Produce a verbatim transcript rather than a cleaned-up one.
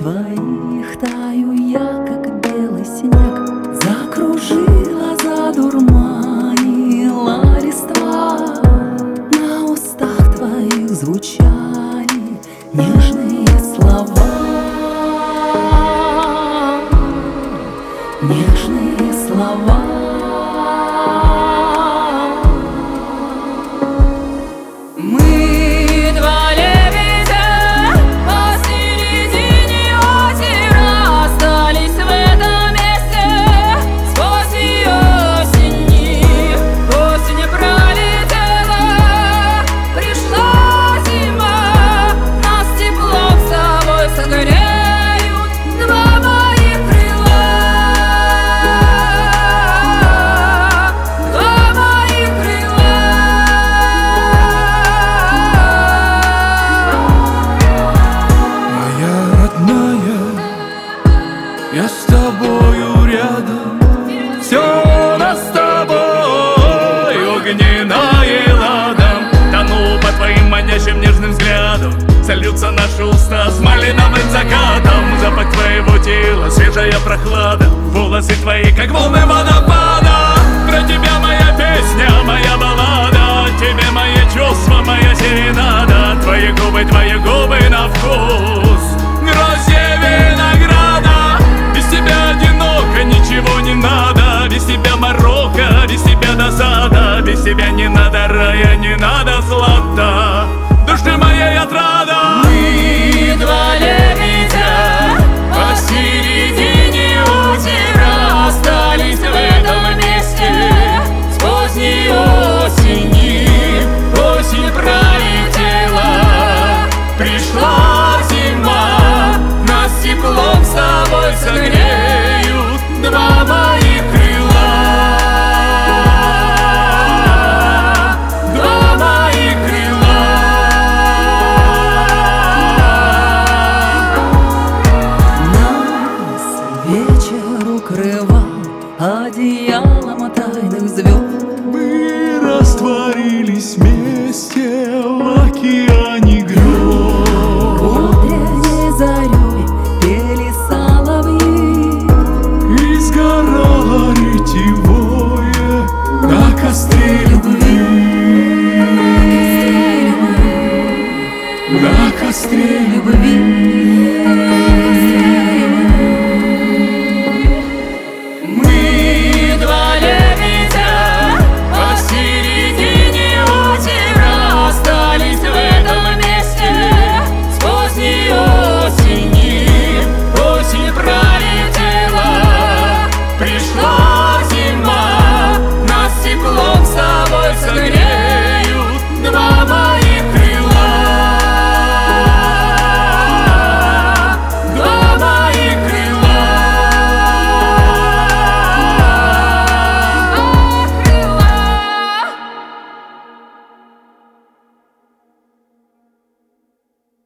твоих таю я, как белый снег. Закружила, задурманила листва. На устах твоих звучали нежные слова. Нежные слова. Мы два лебедя посередине озера, остались в этом месте сквозь осени. Осень пролетела, пришла зима, нас теплом с собой согреют два моих крыла. Два моих крыла. Я с тобою рядом, все у нас с тобой огненное ладом. Тону по твоим манящим нежным взглядам, сольются наши уста с малиновым закатом. Запах твоего тела, свежая прохлада, волосы твои, как волны водопада. Про тебя моя песня, моя баллада, тебе мои чувства, моя серенада. Твои губы, твои губы на вкус гроздья винограда. Без тебя одиноко, ничего не надо. Без тебя Марокко, без тебя досада. Без тебя не надо рая, не надо злата. Душа моя отрада. Мы два лебедя посередине озера, остались в этом месте с поздней осени. Осень пролетела, пришла зима, нас теплом с собой согреют два моих крыла. Два моих крыла. Нас вечер укрывал одеялом тайных звезд. Мы растворились вместе в океане грез. Утренней зарей пели соловьи, И сгорало ретевое на костре любви. На костре любви. Мы два лебедя посередине озера, остались в этом месте с поздней осени. Осень пролетела, пришла зима, нас теплом с собой согреет.